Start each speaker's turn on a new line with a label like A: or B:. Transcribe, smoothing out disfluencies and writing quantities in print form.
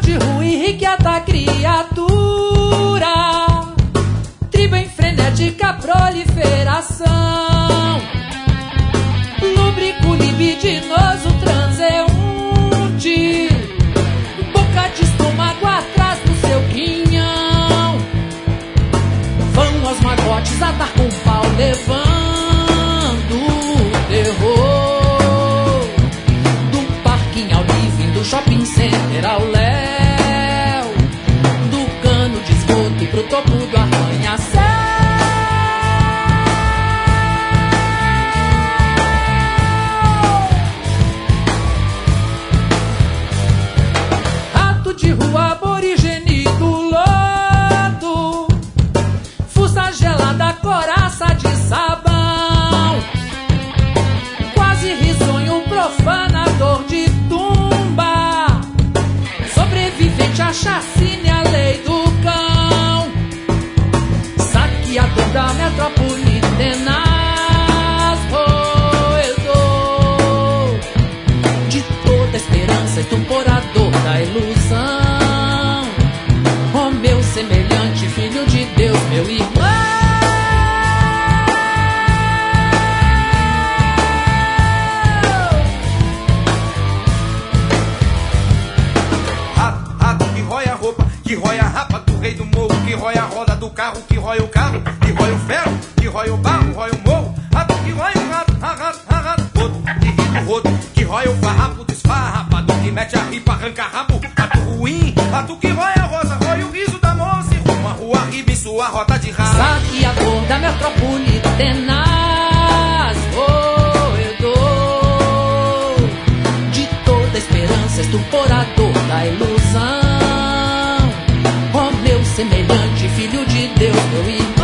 A: de rua, irrequieta criatura, tribo em frenética proliferação, lúbrico, libidinoso, transeunte, boca de estômago atrás do seu quinhão, vão aos magotes a dar com pau, levando o terror, do parquinho ao living, do shopping center ao léu, do cano de esgoto pro topo do arranha-céu. Rato de rua, aborigene do lodo, fuça gelada, coraça de sabão, quase risonho, profanador de tumba, sobrevivente à chacina e à lei do cão, saqueador da metrópole tenaz, roedor de toda esperança, estuporador da ilusão, ó meu semelhante, filho de Deus, meu irmão.
B: Que rói a rapa do rei do morro, que rói a roda do carro, que rói o carro, que rói o ferro, que rói o barro, rói o morro. Rato que rói o rato, rodo, que ri do rodo, que rói o farrapo do esfarrapado, que mete a ripa, arranca rabo. Rato ruim, rato que rói a rosa, rói o riso da moça e rumo a rua riba em sua rota de rato.
A: Saqueador da metrópole tenaz, roedor de toda esperança, estuporador da ilusão, ó meu semelhante, filho de Deus, meu irmão.